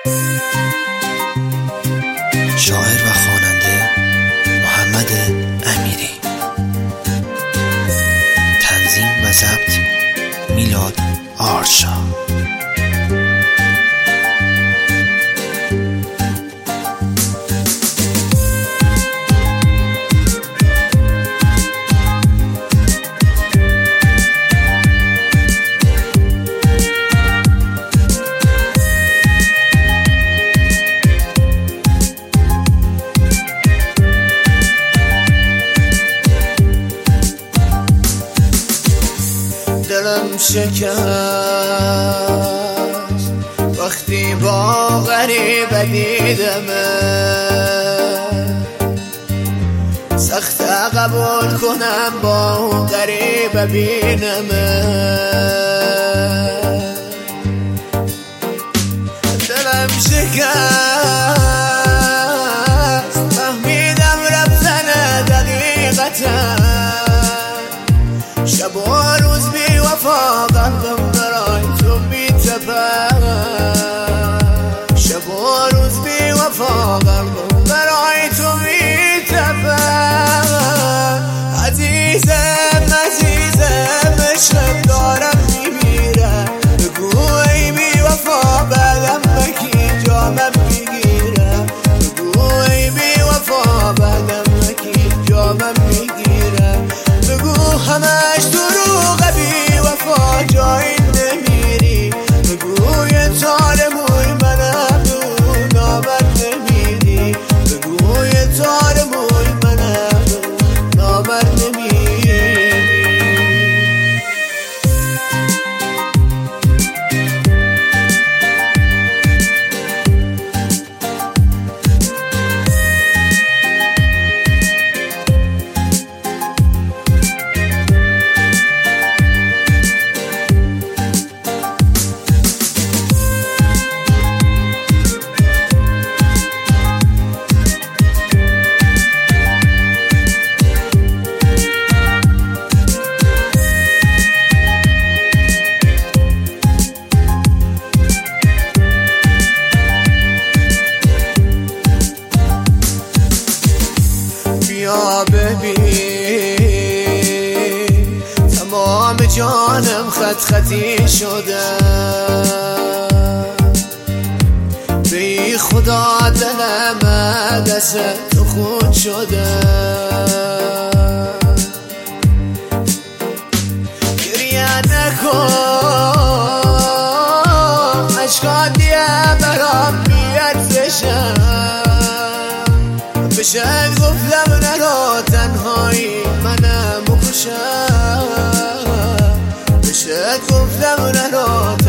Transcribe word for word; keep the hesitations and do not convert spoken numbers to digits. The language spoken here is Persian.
شاعر و خواننده محمد امیری. تنظیم و ضبط میلاد آرشا. دلم شکست وقتی با غریب دیدمه، سخت قبول کنم با غریب بینمه. دلم شکست فهمیدم رفتن دقیقتا، شب و روز بی وفا قلبم برای تو میتپه، شب و روز بی وفا قلبم برای تو میتپه. عزیزم عزیزم عشقم دارم میمیره، بگو ای بی وفا بعدم بکی جامم میگیره، بگو ای بی وفا بعدم بکی جامم میگیره، بگو همش دروغه بی وفا جایی نمیری، بگو یه تار موی منم بگو نامرد نمیری، بگو یه تار موی منم نامرد نمیری. بیا ببین تمام جانم خط خطی شده، بی خدا دلم دست تو خود شده. گریه نکن اشکان دیه برام بیارزشم، بشد گفتم نرو تنهایی منم بکشم، بشد گفتم نرو